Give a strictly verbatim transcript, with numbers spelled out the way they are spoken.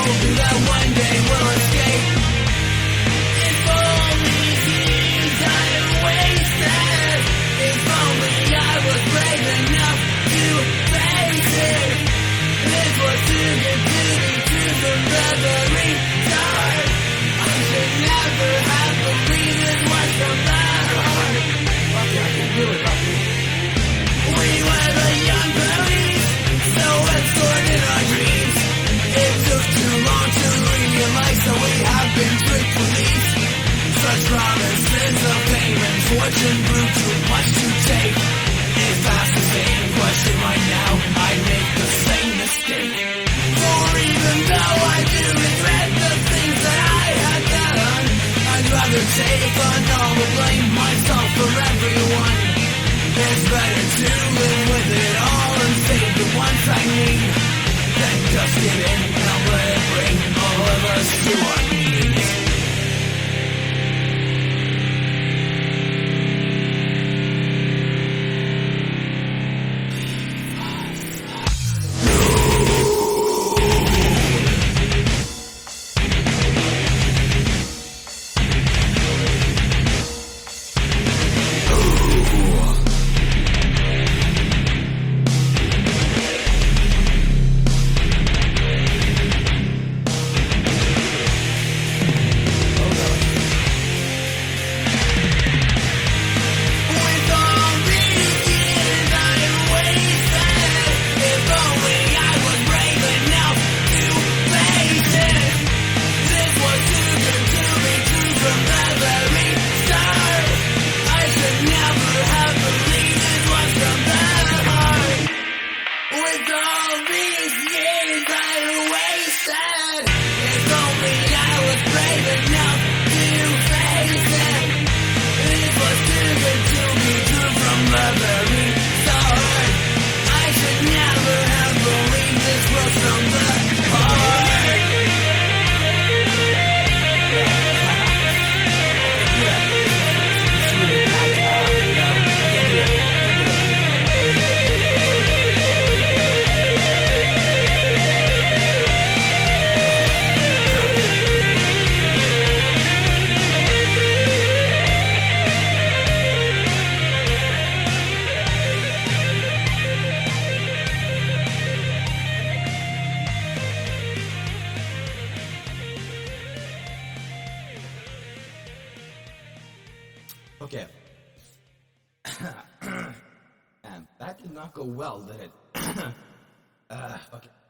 told you that one day we'll escape. If only years I had wasted. If only I was brave enough to face it. This was too good to be true from the very start. I should never have believed it was from the heart. Okay, I can do it, Bucky. We were the young police, so absorbed in our dreams. It took too long to realize that we have been tricked police. Such promises of fame and fortune grew too much to take. If asked the same question right now, I'd make the same mistake. For even though I do regret the things that I had done, I'd rather take on all the blame myself for everyone. It's better to live with it all and save the ones I need than just give in and let it bring all of us to our knees. Okay. Man, that did not go well, did it? uh, okay.